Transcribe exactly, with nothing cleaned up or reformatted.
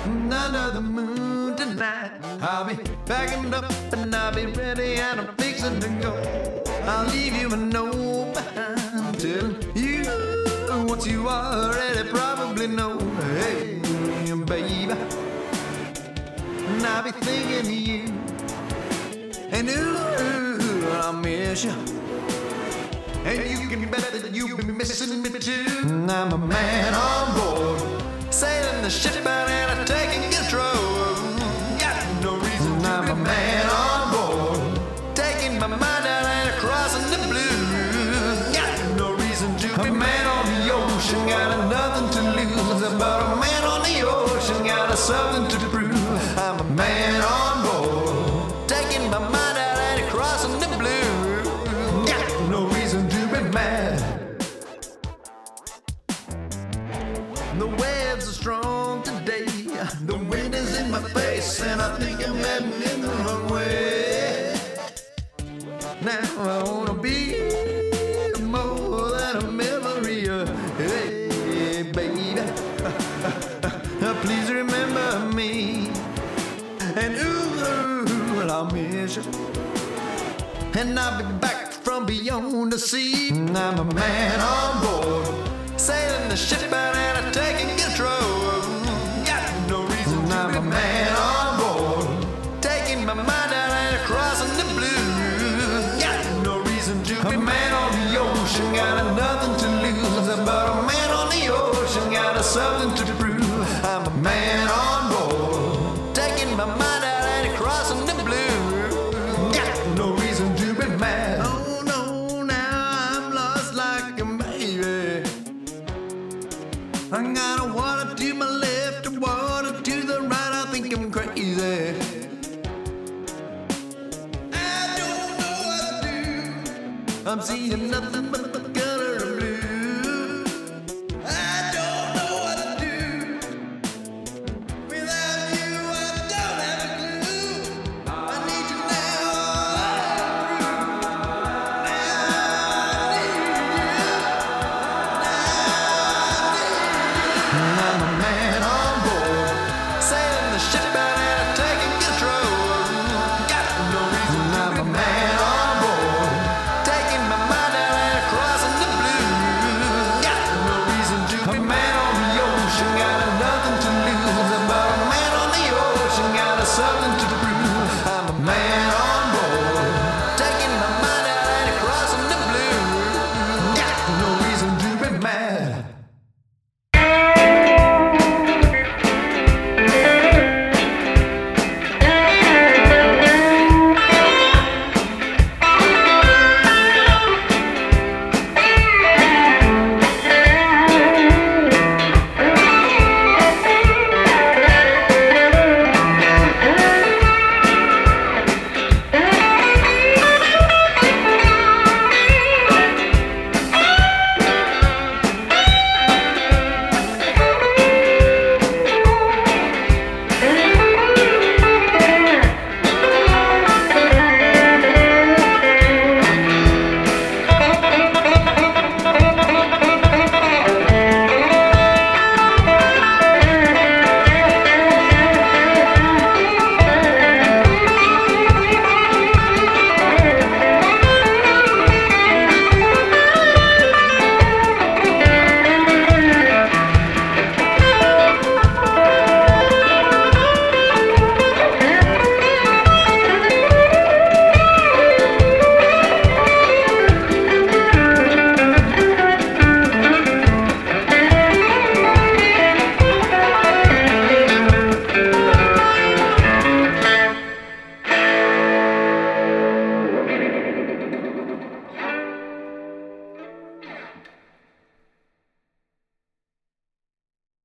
under the moon tonight. I'll be packing up and I'll be ready and I'm fixing to go. I'll leave you a note behind telling you what you already probably know. Hey, baby, and I'll be thinking of you, and ooh, I'll miss you. And you can bet that you'll be missing me too. I'm a man on board, sailing the ship out and I'm taking control. Got no reason to I'm be a man on board, taking my mind out and crossing the blue. Got no reason to be a man on the ocean, got nothing to lose. But a man on the ocean got something to prove. I'm a man on board, taking my mind out and crossing the blue. Got no reason to be mad. The waves are strong today, the wind is in my face, and I think I'm heading in the wrong way. Now I wanna be more than a memory. uh, Hey, baby, please remember me. And ooh, I'll miss you, and I'll be back from beyond the sea. I'm a man on board, sailing the ship out and I'm taking control. Got no reason to I'm be a man on board, taking my mind out and crossing the blue. Got no reason to be a man on the ocean, got nothing to lose. But a man on the ocean got something to prove. I'm a man on board, taking my mind out and crossing the blue. Got no reason to be mad. Oh no, now I'm lost like a baby. I got a water to my left, a water to the right. I think I'm crazy. I don't know what to do. I'm seeing nothing but